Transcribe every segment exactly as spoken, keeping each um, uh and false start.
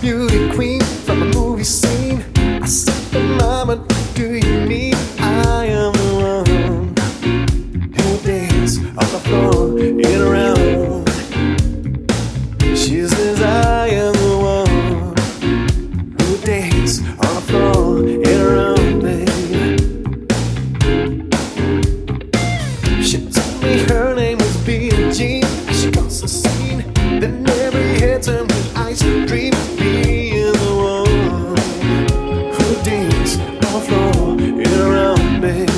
beauty queen from a movie scene. I said, Mama, do you mean I am the one who danced on the floor in a round? She says I am the one who danced on the floor in a round, baby. She told me her name was Billie Jean. She caused a scene, then every head turned to ice cream. Being the one who danced on the floor in a round, baby.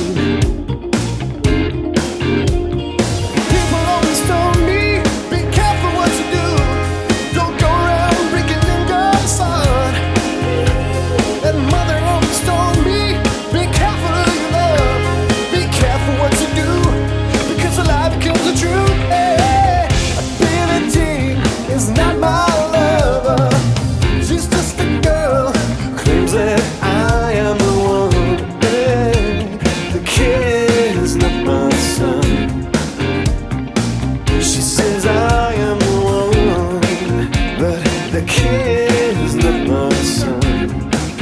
People always told me, be careful what you do. Don't go around breaking them girls' heart. And mother always told me, be careful who you love. Be careful what you do, because a lie becomes the truth. Hey, Billie Jean is not my lover. She's just a girl who claims that I am the one. Hey, the kid is not my son. She says I am the one, but the kid is not my son.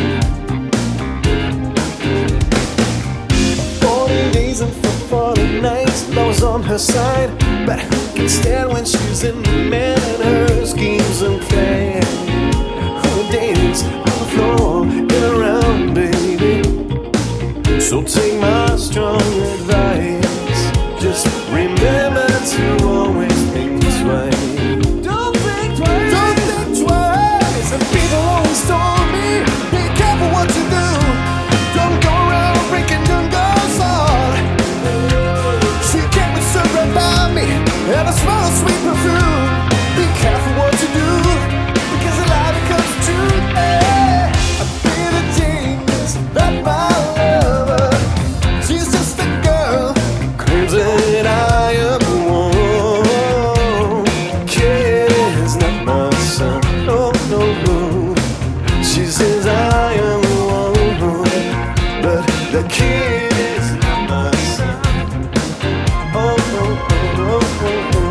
Forty days and for forty nights, love on her side, but who can stand when she's in the man and her schemes and plans? Who dance on the floor in a round, baby? So take my strong advice. Just remember to always think twice. Don't think twice. Don't think twice. And people always told me, be careful what you do. Don't go around breaking young girls' heart. She came and stood right by me, and I smell a sweet perfume. Be careful what you do, because a lie becomes the truth. Hey, Billie Jean is not my lover. She's just a girl who claims that I am the one. Kid is not my son. No, no, no. She says I am the one, but the kid is not my son. Oh, oh, oh, oh, oh, oh.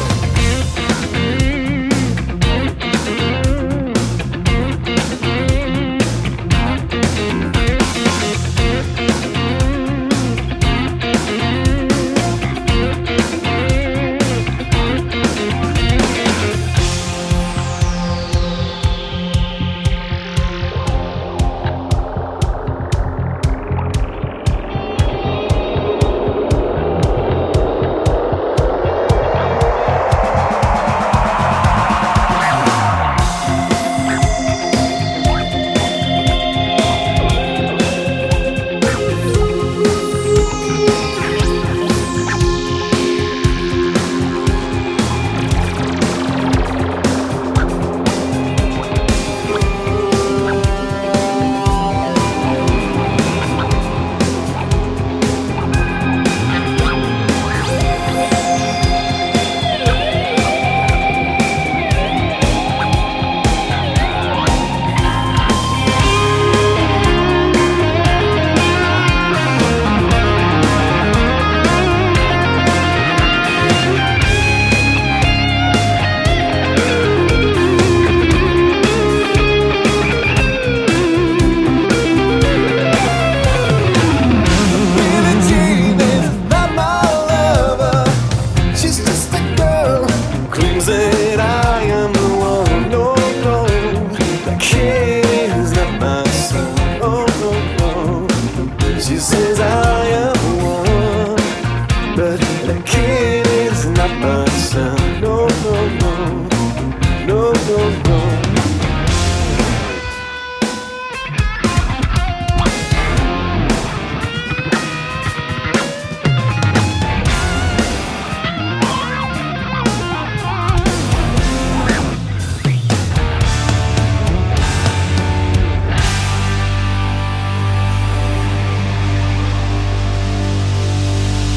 That I am the one. No, no, the kid is not my son. Oh, no, no. She says I am the one, but the kid is not my son.